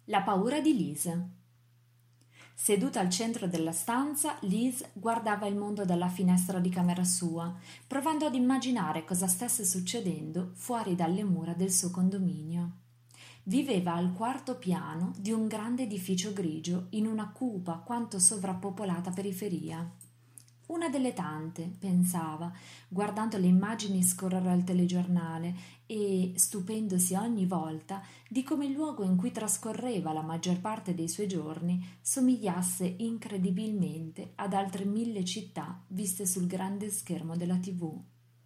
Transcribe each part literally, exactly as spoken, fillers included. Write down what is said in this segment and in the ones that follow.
La paura di Liz. Seduta al centro della stanza, Liz guardava il mondo dalla finestra di camera sua, provando ad immaginare cosa stesse succedendo fuori dalle mura del suo condominio. Viveva al quarto piano di un grande edificio grigio in una cupa quanto sovrappopolata periferia. Una delle tante, pensava, guardando le immagini scorrere al telegiornale e stupendosi ogni volta di come il luogo in cui trascorreva la maggior parte dei suoi giorni somigliasse incredibilmente ad altre mille città viste sul grande schermo della tivù.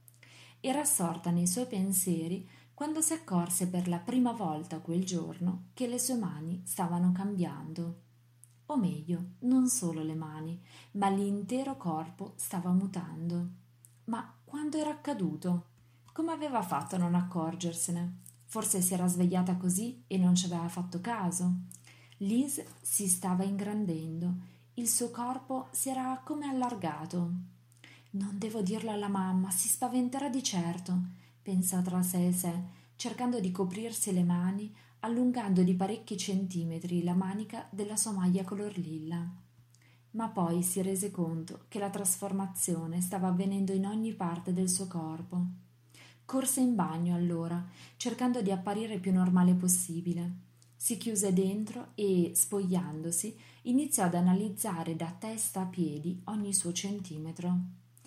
Era assorta nei suoi pensieri quando si accorse per la prima volta quel giorno che le sue mani stavano cambiando. O meglio, non solo le mani, ma l'intero corpo stava mutando. Ma quando era accaduto? Come aveva fatto a non accorgersene? Forse si era svegliata così e non ci aveva fatto caso. Liz si stava ingrandendo, il suo corpo si era come allargato. Non devo dirlo alla mamma, si spaventerà di certo, pensò tra sé e sé, cercando di coprirsi le mani, allungando di parecchi centimetri la manica della sua maglia color lilla. Ma poi si rese conto che la trasformazione stava avvenendo in ogni parte del suo corpo. Corse in bagno allora, cercando di apparire più normale possibile. Si chiuse dentro e, spogliandosi, iniziò ad analizzare da testa a piedi ogni suo centimetro.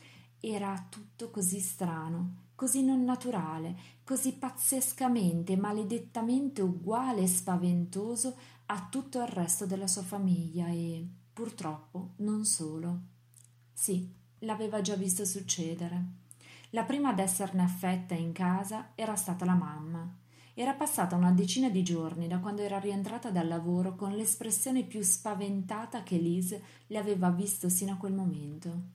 Era tutto così strano, così non naturale, così pazzescamente, maledettamente uguale e spaventoso a tutto il resto della sua famiglia e, purtroppo, non solo. Sì, l'aveva già visto succedere. La prima ad esserne affetta in casa era stata la mamma. Era passata una decina di giorni da quando era rientrata dal lavoro con l'espressione più spaventata che Liz le aveva visto sino a quel momento.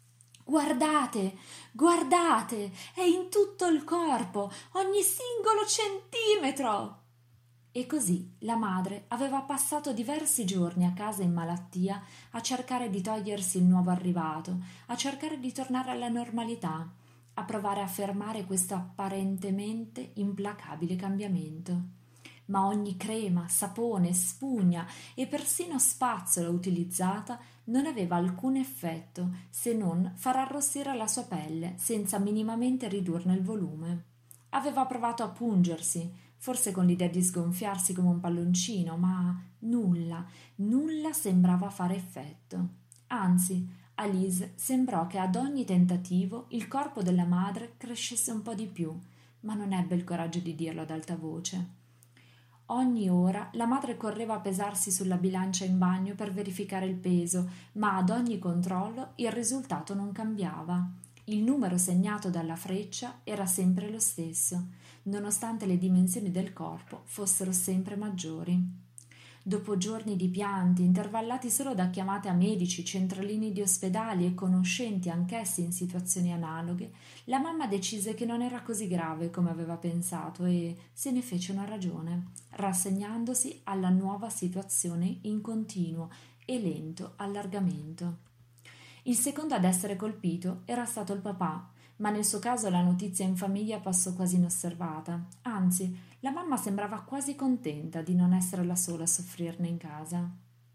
Guardate, guardate, è in tutto il corpo, ogni singolo centimetro. E così la madre aveva passato diversi giorni a casa in malattia a cercare di togliersi il nuovo arrivato, a cercare di tornare alla normalità, a provare a fermare questo apparentemente implacabile cambiamento. Ma ogni crema, sapone, spugna e persino spazzola utilizzata non aveva alcun effetto se non far arrossire la sua pelle senza minimamente ridurne il volume. Aveva provato a pungersi, forse con l'idea di sgonfiarsi come un palloncino, ma nulla, nulla sembrava fare effetto. Anzi, a Liz sembrò che ad ogni tentativo il corpo della madre crescesse un po' di più, ma non ebbe il coraggio di dirlo ad alta voce. Ogni ora la madre correva a pesarsi sulla bilancia in bagno per verificare il peso, ma ad ogni controllo il risultato non cambiava. Il numero segnato dalla freccia era sempre lo stesso, nonostante le dimensioni del corpo fossero sempre maggiori. Dopo giorni di pianti, intervallati solo da chiamate a medici, centralini di ospedali e conoscenti anch'essi in situazioni analoghe, la mamma decise che non era così grave come aveva pensato e se ne fece una ragione, rassegnandosi alla nuova situazione in continuo e lento allargamento. Il secondo ad essere colpito era stato il papà, ma nel suo caso la notizia in famiglia passò quasi inosservata. Anzi, la mamma sembrava quasi contenta di non essere la sola a soffrirne in casa.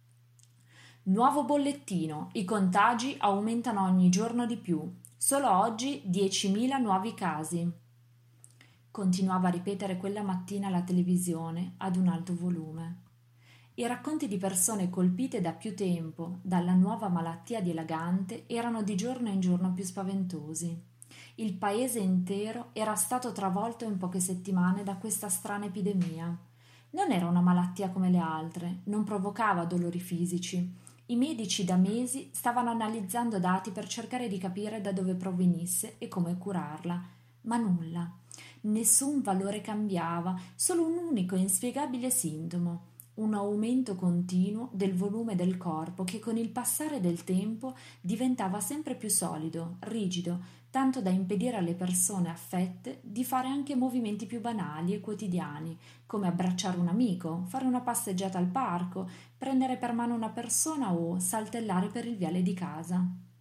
Nuovo bollettino. I contagi aumentano ogni giorno di più. Solo oggi diecimila nuovi casi. Continuava a ripetere quella mattina la televisione ad un alto volume. I racconti di persone colpite da più tempo dalla nuova malattia dilagante erano di giorno in giorno più spaventosi. Il paese intero era stato travolto in poche settimane da questa strana epidemia. Non era una malattia come le altre, non provocava dolori fisici. I medici da mesi stavano analizzando dati per cercare di capire da dove provenisse e come curarla, ma nulla. Nessun valore cambiava, solo un unico e inspiegabile sintomo. Un aumento continuo del volume del corpo che con il passare del tempo diventava sempre più solido, rigido, tanto da impedire alle persone affette di fare anche movimenti più banali e quotidiani, come abbracciare un amico, fare una passeggiata al parco, prendere per mano una persona o saltellare per il viale di casa.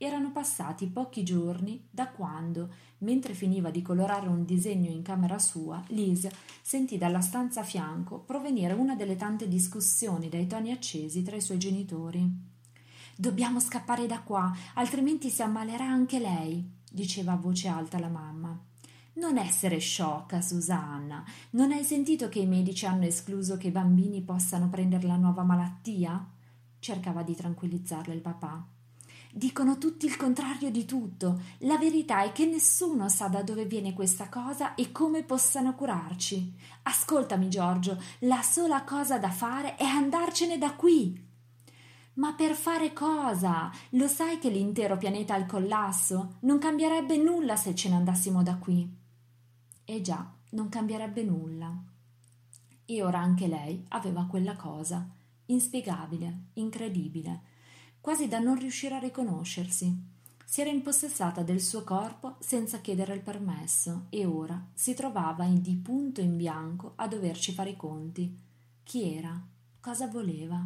Erano passati pochi giorni da quando, mentre finiva di colorare un disegno in camera sua, Liz sentì dalla stanza a fianco provenire una delle tante discussioni dai toni accesi tra i suoi genitori. «Dobbiamo scappare da qua, altrimenti si ammalerà anche lei», diceva a voce alta la mamma. «Non essere sciocca, Susanna. Non hai sentito che i medici hanno escluso che i bambini possano prendere la nuova malattia?» Cercava di tranquillizzarla il papà. «Dicono tutti il contrario di tutto. La verità è che nessuno sa da dove viene questa cosa e come possano curarci. Ascoltami, Giorgio, la sola cosa da fare è andarcene da qui». «Ma per fare cosa? Lo sai che l'intero pianeta è al collasso? Non cambierebbe nulla se ce ne andassimo da qui». E già, non cambierebbe nulla. E ora anche lei aveva quella cosa, inspiegabile, incredibile, quasi da non riuscire a riconoscersi. Si era impossessata del suo corpo senza chiedere il permesso e ora si trovava in di punto in bianco a doverci fare i conti. Chi era? Cosa voleva?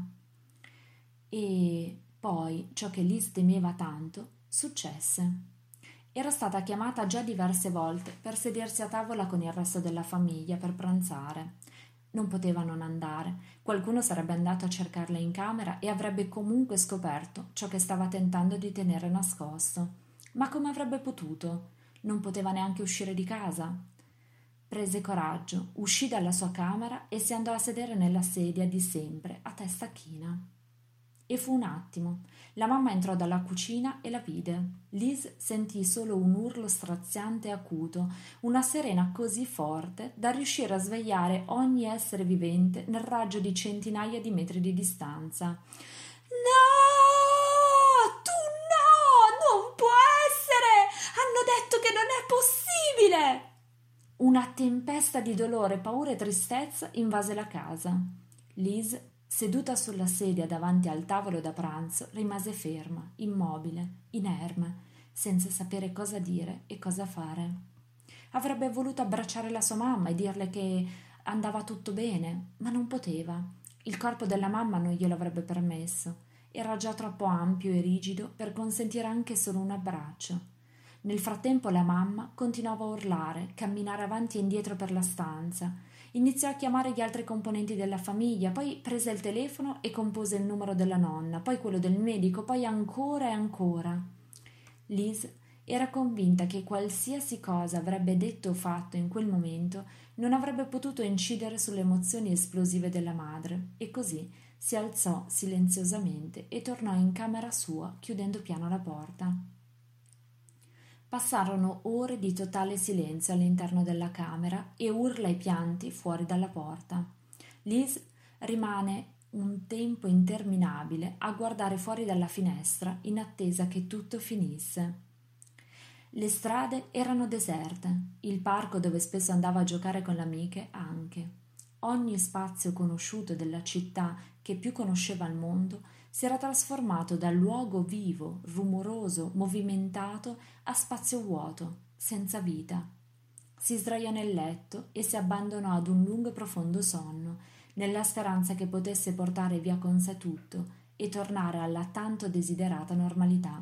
E poi ciò che Liz temeva tanto successe. Era stata chiamata già diverse volte per sedersi a tavola con il resto della famiglia per pranzare. Non poteva non andare. Qualcuno sarebbe andato a cercarla in camera e avrebbe comunque scoperto ciò che stava tentando di tenere nascosto. Ma come avrebbe potuto? Non poteva neanche uscire di casa. Prese coraggio, uscì dalla sua camera e si andò a sedere nella sedia di sempre, a testa china. E fu un attimo. La mamma entrò dalla cucina e la vide. Liz sentì solo un urlo straziante e acuto, una sirena così forte da riuscire a svegliare ogni essere vivente nel raggio di centinaia di metri di distanza. «No! Tu no! Non può essere! Hanno detto che non è possibile!» Una tempesta di dolore, paura e tristezza invase la casa. Liz, seduta sulla sedia davanti al tavolo da pranzo, rimase ferma, immobile, inerme, senza sapere cosa dire e cosa fare. Avrebbe voluto abbracciare la sua mamma e dirle che andava tutto bene, ma non poteva. Il corpo della mamma non glielo avrebbe permesso. Era già troppo ampio e rigido per consentire anche solo un abbraccio. Nel frattempo la mamma continuava a urlare, camminare avanti e indietro per la stanza. Iniziò a chiamare gli altri componenti della famiglia, poi prese il telefono e compose il numero della nonna, poi quello del medico, poi ancora e ancora. Liz era convinta che qualsiasi cosa avrebbe detto o fatto in quel momento non avrebbe potuto incidere sulle emozioni esplosive della madre, e così si alzò silenziosamente e tornò in camera sua, chiudendo piano la porta. Passarono ore di totale silenzio all'interno della camera e urla e pianti fuori dalla porta. Liz rimane un tempo interminabile a guardare fuori dalla finestra in attesa che tutto finisse. Le strade erano deserte, il parco dove spesso andava a giocare con le amiche anche. Ogni spazio conosciuto della città che più conosceva al mondo si era trasformato da luogo vivo, rumoroso, movimentato a spazio vuoto, senza vita. Si sdraiò nel letto e si abbandonò ad un lungo e profondo sonno, nella speranza che potesse portare via con sé tutto e tornare alla tanto desiderata normalità.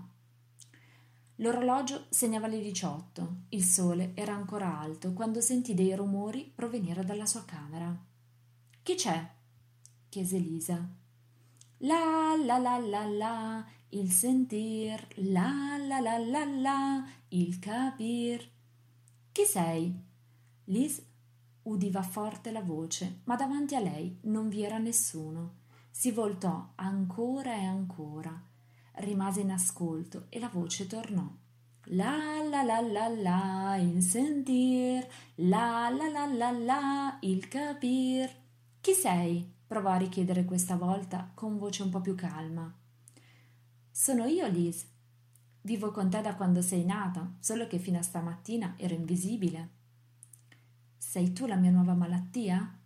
L'orologio segnava le diciotto, il sole era ancora alto quando sentì dei rumori provenire dalla sua camera. «Chi c'è?» chiese Lisa. La la la la la, il sentir, la la la la la, il capir. «Chi sei?» Liz udiva forte la voce, ma davanti a lei non vi era nessuno. Si voltò ancora e ancora. Rimase in ascolto e la voce tornò. La la la la la, il sentir, la la la la la, il capir. «Chi sei?» provò a richiedere questa volta con voce un po' più calma. «Sono io, Liz. Vivo con te da quando sei nata, solo che fino a stamattina ero invisibile». «Sei tu la mia nuova malattia?»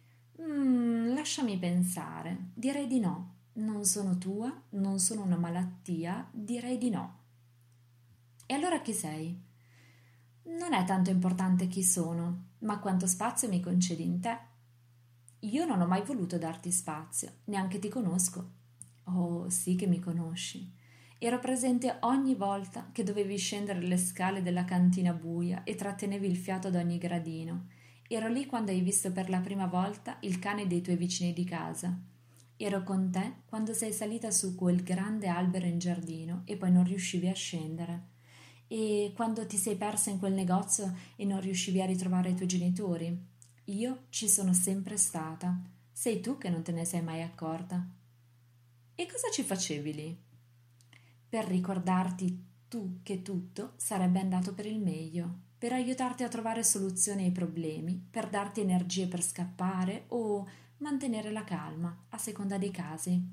Mm, lasciami pensare. Direi di no. Non sono tua, non sono una malattia, direi di no. «E allora chi sei?» «Non è tanto importante chi sono, ma quanto spazio mi concedi in te». «Io non ho mai voluto darti spazio, neanche ti conosco». «Oh, sì che mi conosci. Ero presente ogni volta che dovevi scendere le scale della cantina buia e trattenevi il fiato da ogni gradino. Ero lì quando hai visto per la prima volta il cane dei tuoi vicini di casa. Ero con te quando sei salita su quel grande albero in giardino e poi non riuscivi a scendere. E quando ti sei persa in quel negozio e non riuscivi a ritrovare i tuoi genitori. Io ci sono sempre stata. Sei tu che non te ne sei mai accorta. E cosa ci facevi lì? Per ricordarti tu che tutto sarebbe andato per il meglio, per aiutarti a trovare soluzioni ai problemi, per darti energie per scappare o mantenere la calma, a seconda dei casi.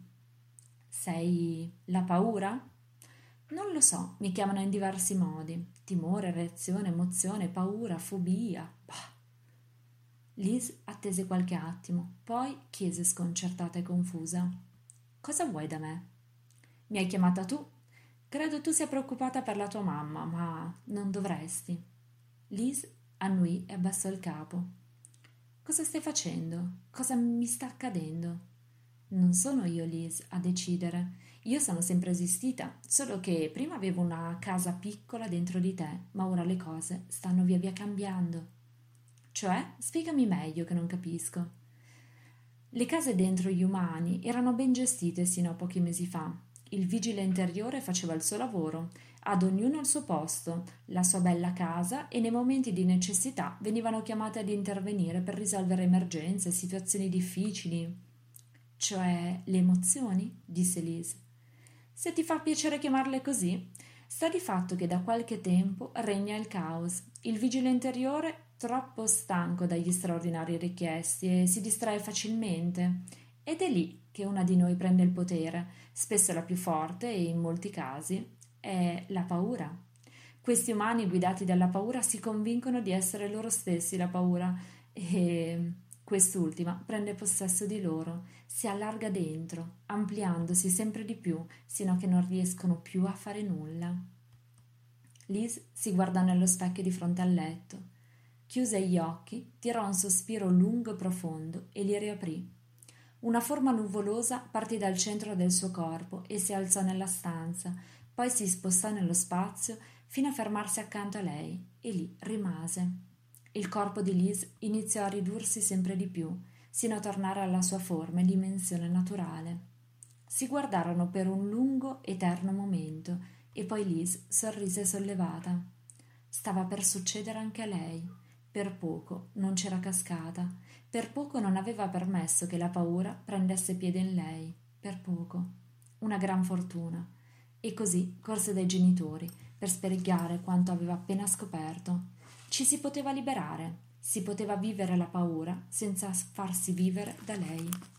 Sei la paura? Non lo so, mi chiamano in diversi modi. Timore, reazione, emozione, paura, fobia. Bah. Liz attese qualche attimo, poi chiese sconcertata e confusa. Cosa vuoi da me? Mi hai chiamata tu? Credo tu sia preoccupata per la tua mamma, ma non dovresti. Liz annui e abbassò il capo. Cosa stai facendo? Cosa mi sta accadendo? Non sono io, Liz, a decidere. Io sono sempre esistita, solo che prima avevo una casa piccola dentro di te, ma ora le cose stanno via via cambiando. Cioè, spiegami meglio che non capisco. Le case dentro gli umani erano ben gestite sino a pochi mesi fa. Il vigile interiore faceva il suo lavoro, ad ognuno il suo posto, la sua bella casa e nei momenti di necessità venivano chiamate ad intervenire per risolvere emergenze, situazioni difficili. Cioè le emozioni? Disse Liz. Se ti fa piacere chiamarle così, sta di fatto che da qualche tempo regna il caos. Il vigile interiore, troppo stanco dagli straordinari richiesti, e si distrae facilmente. Ed è lì che una di noi prende il potere, spesso la più forte e in molti casi è la paura. Questi umani guidati dalla paura si convincono di essere loro stessi la paura e quest'ultima prende possesso di loro, si allarga dentro, ampliandosi sempre di più, sino a che non riescono più a fare nulla. Liz si guardò nello specchio di fronte al letto, chiuse gli occhi, tirò un sospiro lungo e profondo e li riaprì. Una forma nuvolosa partì dal centro del suo corpo e si alzò nella stanza, poi si spostò nello spazio fino a fermarsi accanto a lei e lì rimase. Il corpo di Liz iniziò a ridursi sempre di più, sino a tornare alla sua forma e dimensione naturale. Si guardarono per un lungo, eterno momento e poi Liz sorrise sollevata. Stava per succedere anche a lei. Per poco non c'era cascata. Per poco non aveva permesso che la paura prendesse piede in lei. Per poco. Una gran fortuna. E così corse dai genitori per spiegare quanto aveva appena scoperto. Ci si poteva liberare, si poteva vivere la paura senza farsi vivere da lei.